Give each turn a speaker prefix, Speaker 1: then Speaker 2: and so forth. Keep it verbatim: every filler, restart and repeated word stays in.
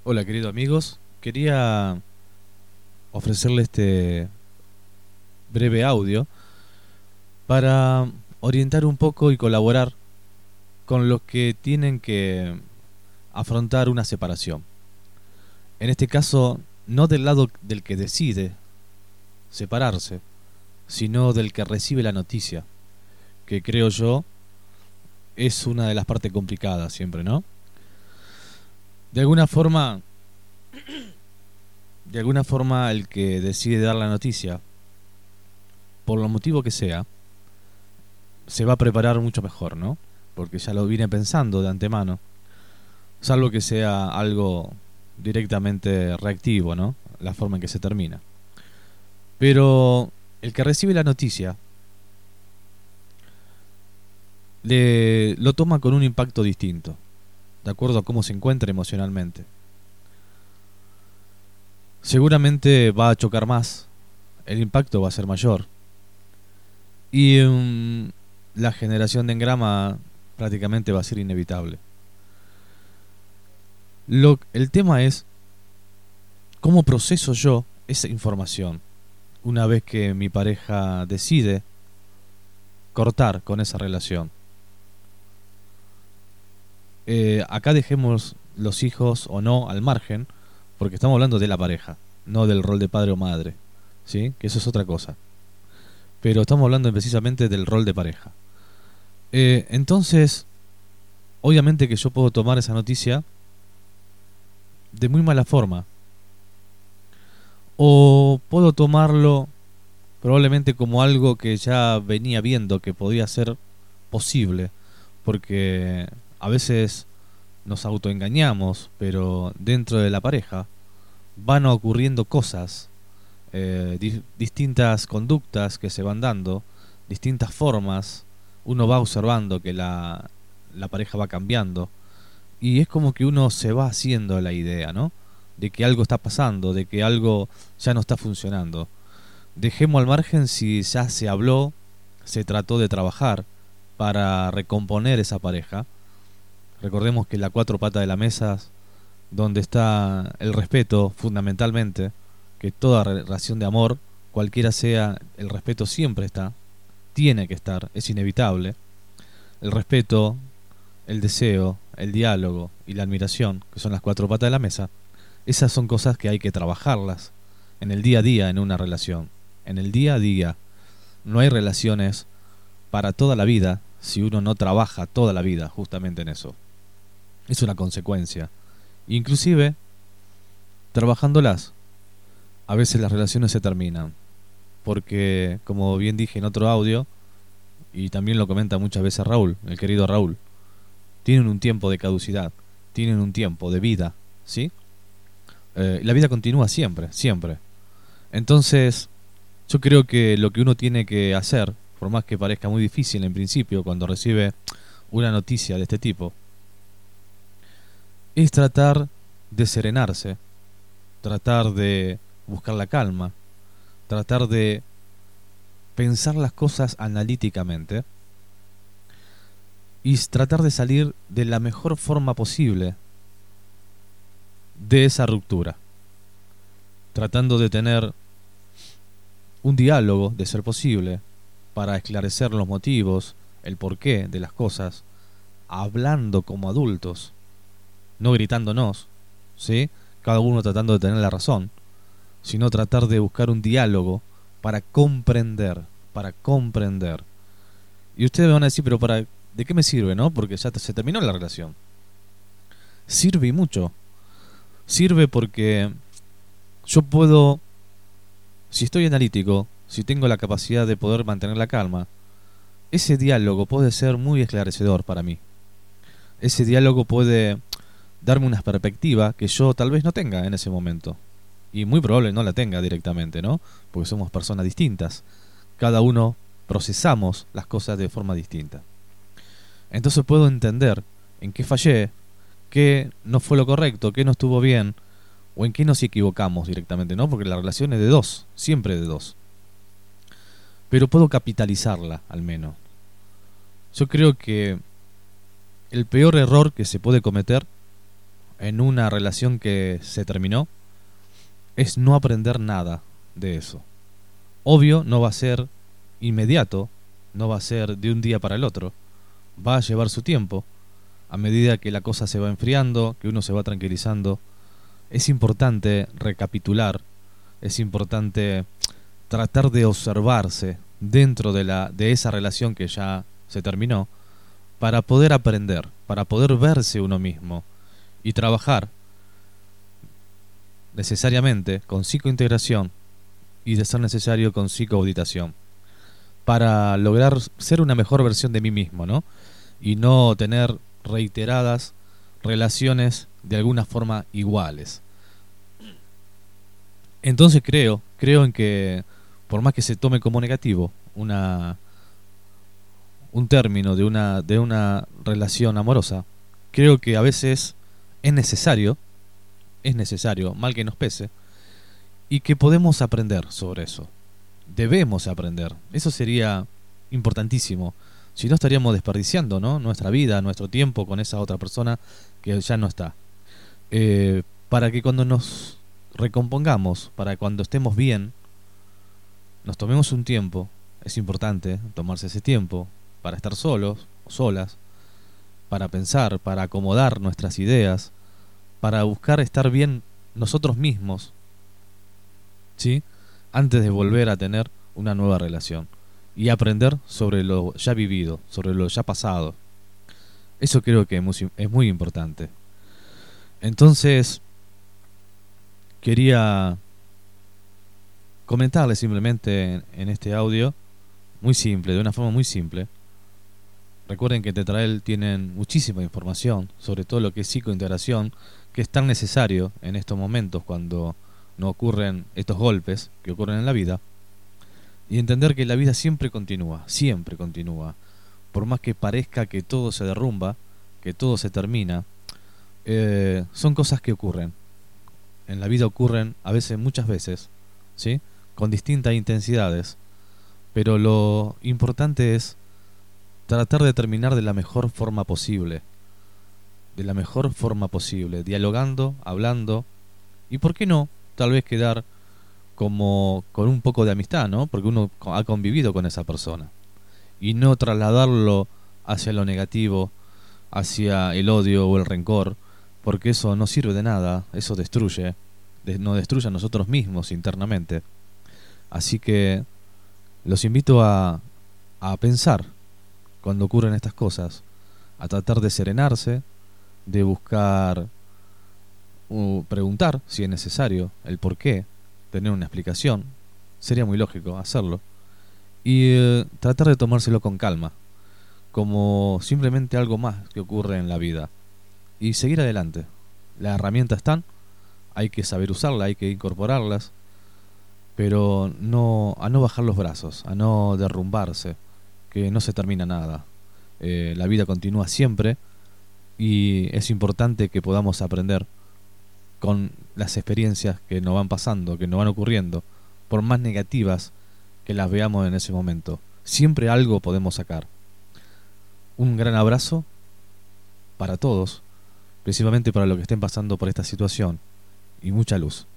Speaker 1: Hola, queridos amigos. Quería ofrecerle este breve audio para orientar un poco y colaborar con los que tienen que afrontar una separación. En este caso, no del lado del que decide separarse, sino del que recibe la noticia, que creo yo es una de las partes complicadas siempre, ¿no? De alguna forma, de alguna forma el que decide dar la noticia, por lo motivo que sea, se va a preparar mucho mejor, ¿no? Porque ya lo viene pensando de antemano, salvo que sea algo directamente reactivo, ¿no? La forma en que se termina. Pero el que recibe la noticia le lo toma con un impacto distinto, de acuerdo a cómo se encuentra emocionalmente. Seguramente va a chocar más, el impacto va a ser mayor y um, la generación de engrama prácticamente va a ser inevitable. Lo, el tema es cómo proceso yo esa información una vez que mi pareja decide cortar con esa relación. Eh, acá dejemos los hijos o no al margen, porque estamos hablando de la pareja, no del rol de padre o madre, ¿sí? Que eso es otra cosa. Pero estamos hablando precisamente del rol de pareja. Eh, entonces, obviamente que yo puedo tomar esa noticia de muy mala forma, o puedo tomarlo probablemente como algo que ya venía viendo que podía ser posible, porque a veces nos autoengañamos, pero dentro de la pareja van ocurriendo cosas, eh, di- distintas conductas que se van dando, distintas formas, uno va observando que la, la pareja va cambiando y es como que uno se va haciendo la idea, ¿no? De que algo está pasando, de que algo ya no está funcionando. Dejemos al margen si ya se habló, se trató de trabajar para recomponer esa pareja. Recordemos que la cuatro patas de la mesa, donde está el respeto fundamentalmente, que toda relación de amor, cualquiera sea, el respeto siempre está, tiene que estar, es inevitable. El respeto, el deseo, el diálogo y la admiración, que son las cuatro patas de la mesa, esas son cosas que hay que trabajarlas en el día a día en una relación. En el día a día no hay relaciones para toda la vida si uno no trabaja toda la vida justamente en eso. Es una consecuencia. Inclusive, trabajándolas, a veces las relaciones se terminan. Porque, como bien dije en otro audio, y también lo comenta muchas veces Raúl, el querido Raúl, tienen un tiempo de caducidad, tienen un tiempo de vida, ¿sí? Eh, la vida continúa siempre, siempre. Entonces, yo creo que lo que uno tiene que hacer, por más que parezca muy difícil en principio cuando recibe una noticia de este tipo, es tratar de serenarse, tratar de buscar la calma, tratar de pensar las cosas analíticamente y tratar de salir de la mejor forma posible de esa ruptura, tratando de tener un diálogo, de ser posible, para esclarecer los motivos, el porqué de las cosas, hablando como adultos, no gritándonos, ¿sí? Cada uno tratando de tener la razón, sino tratar de buscar un diálogo para comprender, para comprender. Y ustedes me van a decir, pero para, ¿de qué me sirve, no? Porque ya se terminó la relación. Sirve y mucho. Sirve porque yo puedo, si estoy analítico, si tengo la capacidad de poder mantener la calma, ese diálogo puede ser muy esclarecedor para mí. Ese diálogo puede darme una perspectiva que yo tal vez no tenga en ese momento. Y muy probable no la tenga directamente, ¿no? Porque somos personas distintas. Cada uno procesamos las cosas de forma distinta. Entonces puedo entender en qué fallé, qué no fue lo correcto, qué no estuvo bien, o en qué nos equivocamos directamente, ¿no? Porque la relación es de dos, siempre de dos. Pero puedo capitalizarla, al menos. Yo creo que el peor error que se puede cometer en una relación que se terminó es no aprender nada de eso. Obvio, no va a ser inmediato, no va a ser de un día para el otro, va a llevar su tiempo. A medida que la cosa se va enfriando, que uno se va tranquilizando, es importante recapitular, es importante tratar de observarse dentro de, la, de esa relación que ya se terminó, para poder aprender, para poder verse uno mismo y trabajar necesariamente con psicointegración y, de ser necesario, con psicoauditación, para lograr ser una mejor versión de mí mismo, ¿no? Y no tener reiteradas relaciones de alguna forma iguales. Entonces creo, creo en que por más que se tome como negativo una un término de una de una relación amorosa, creo que a veces es necesario, es necesario, mal que nos pese, y que podemos aprender sobre eso. Debemos aprender. Eso sería importantísimo. Si no, estaríamos desperdiciando, ¿no?, nuestra vida, nuestro tiempo con esa otra persona que ya no está. Eh, para que cuando nos recompongamos, para cuando estemos bien, nos tomemos un tiempo. Es importante tomarse ese tiempo para estar solos o solas, para pensar, para acomodar nuestras ideas, para buscar estar bien nosotros mismos, ¿sí?, antes de volver a tener una nueva relación y aprender sobre lo ya vivido, sobre lo ya pasado. Eso creo que es muy, es muy importante. Entonces, quería comentarles simplemente en, en este audio, muy simple, de una forma muy simple. Recuerden que en Tetrael tienen muchísima información sobre todo lo que es psicointegración, que es tan necesario en estos momentos cuando no ocurren estos golpes que ocurren en la vida, y entender que la vida siempre continúa, siempre continúa, por más que parezca que todo se derrumba, que todo se termina. Eh, son cosas que ocurren en la vida, ocurren a veces, muchas veces, ¿sí?, con distintas intensidades, pero lo importante es tratar de terminar de la mejor forma posible, de la mejor forma posible, dialogando, hablando, y por qué no, tal vez quedar como con un poco de amistad, ¿no?, porque uno ha convivido con esa persona, y no trasladarlo hacia lo negativo, hacia el odio o el rencor, porque eso no sirve de nada, eso destruye, nos destruye a nosotros mismos internamente. Así que los invito a, a pensar cuando ocurren estas cosas, a tratar de serenarse, de buscar, uh, preguntar si es necesario el por qué, tener una explicación, sería muy lógico hacerlo, y uh, tratar de tomárselo con calma, como simplemente algo más que ocurre en la vida, y seguir adelante. Las herramientas están, hay que saber usarlas, hay que incorporarlas, pero no, a no bajar los brazos, a no derrumbarse, que no se termina nada. Eh, la vida continúa siempre y es importante que podamos aprender con las experiencias que nos van pasando, que nos van ocurriendo, por más negativas que las veamos en ese momento. Siempre algo podemos sacar. Un gran abrazo para todos, principalmente para los que estén pasando por esta situación, y mucha luz.